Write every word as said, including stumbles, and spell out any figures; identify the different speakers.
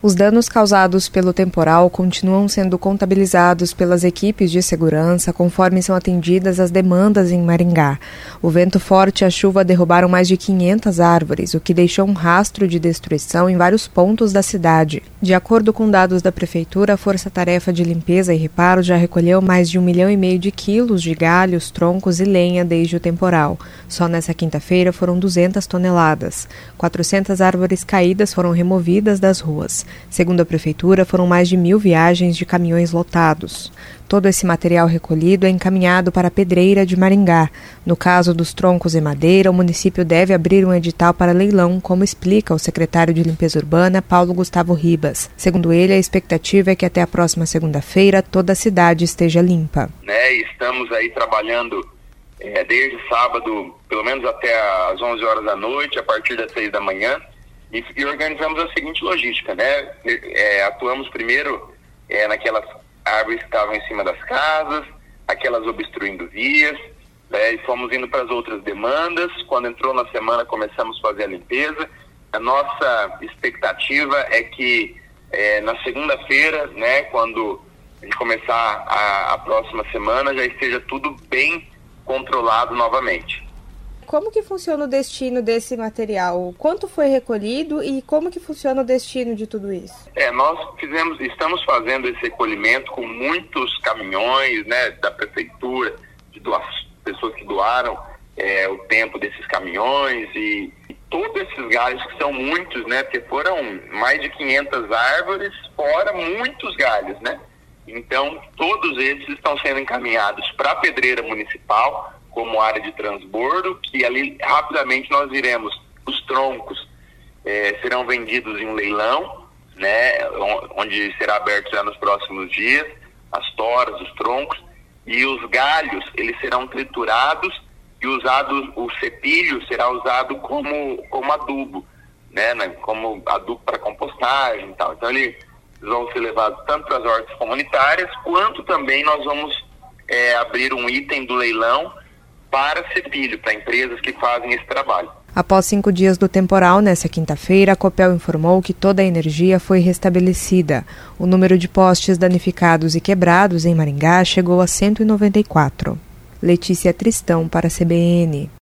Speaker 1: Os danos causados pelo temporal continuam sendo contabilizados pelas equipes de segurança conforme são atendidas as demandas em Maringá. O vento forte e a chuva derrubaram mais de quinhentas árvores, o que deixou um rastro de destruição em vários pontos da cidade. De acordo com dados da Prefeitura, a Força Tarefa de Limpeza e Reparo já recolheu mais de um milhão e meio de quilos de galhos, troncos e lenha desde o temporal. Só nessa quinta-feira foram duzentas toneladas. quatrocentas árvores caídas foram removidas das ruas. Segundo a Prefeitura, foram mais de mil viagens de caminhões lotados. Todo esse material recolhido é encaminhado para a Pedreira de Maringá. No caso dos troncos e madeira, o município deve abrir um edital para leilão, como explica o secretário de Limpeza Urbana, Paulo Gustavo Ribas. Segundo ele, a expectativa é que até a próxima segunda-feira toda a cidade esteja limpa.
Speaker 2: Né, estamos aí trabalhando é, desde sábado, pelo menos até às onze horas da noite, a partir das seis da manhã. E, e organizamos a seguinte logística, né? É, atuamos primeiro é, naquelas árvores que estavam em cima das casas, aquelas obstruindo vias, né? E fomos indo para as outras demandas. Quando entrou na semana, começamos a fazer a limpeza. A nossa expectativa é que é, na segunda-feira, né, quando a gente começar a, a próxima semana, já esteja tudo bem controlado novamente.
Speaker 1: Como que funciona o destino desse material? Quanto foi recolhido e como que funciona o destino de tudo isso?
Speaker 2: É, nós fizemos, estamos fazendo esse recolhimento com muitos caminhões, né, da prefeitura, de doa- pessoas que doaram é, o tempo desses caminhões e, e todos esses galhos, que são muitos, né, porque foram mais de quinhentas árvores, fora muitos galhos, né? Então, todos esses estão sendo encaminhados para a Pedreira Municipal, como área de transbordo, que ali rapidamente nós iremos, os troncos eh, serão vendidos em um leilão, né, onde será aberto já nos próximos dias, as toras, os troncos, e os galhos, eles serão triturados e usados, o cepilho será usado como, como adubo, né, né, como adubo para compostagem e tal. Então, eles vão ser levados tanto para as hortas comunitárias, quanto também nós vamos eh, abrir um item do leilão para cepilho, para empresas que fazem esse trabalho.
Speaker 1: Após cinco dias do temporal, nessa quinta-feira, a Copel informou que toda a energia foi restabelecida. O número de postes danificados e quebrados em Maringá chegou a cento e noventa e quatro. Letícia Tristão para a C B N.